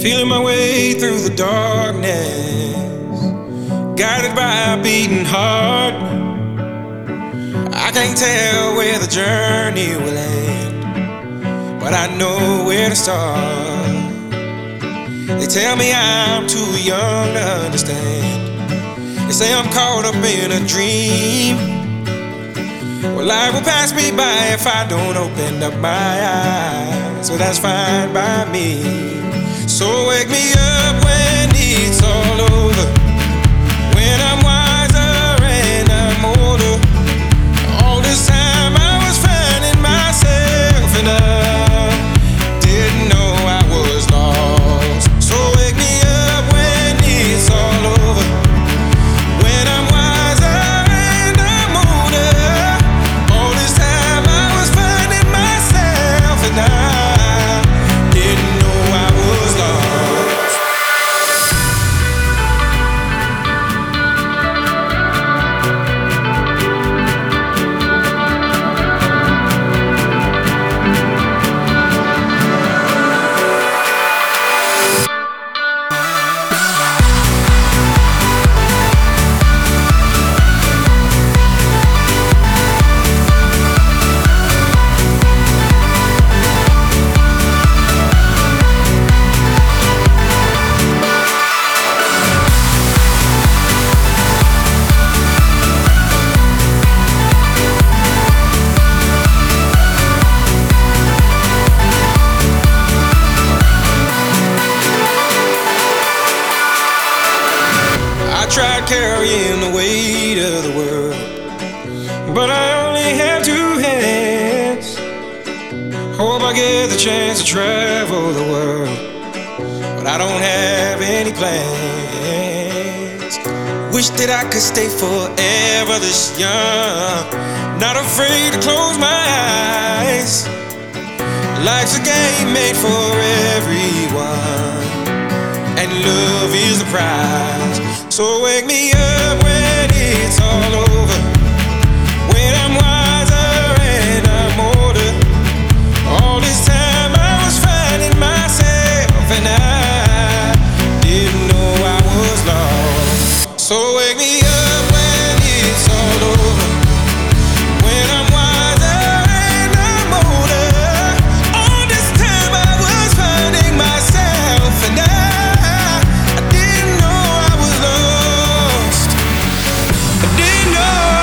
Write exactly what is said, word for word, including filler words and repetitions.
Feeling my way through the darkness, guided by a beating heart. I can't tell where the journey will end, but I know where to start. They tell me I'm too young to understand. They say I'm caught up in a dream. Well, life will pass me by if I don't open up my eyes. So that's fine by me. So wake me up when it's all over, when I'm wiser and I'm older. All this time I was finding myself and I didn't know I was lost. So wake me up when it's all over, when I'm wiser and I'm older. All this time I was finding myself and I didn't know I was lost. I tried carrying the weight of the world, but I only have two hands. Hope I get the chance to travel the world, but I don't have any plans. Wish that I could stay forever this young, not afraid to close my eyes. Life's a game made for everyone, and love is the prize. So wake me up when it's all over, when I'm wiser and I'm older. All this time I was finding myself and I didn't know I was lost. So wake me up when it's all over, when I'm wiser and I'm older. All this time I was finding myself and I I didn't know I was lost. I didn't know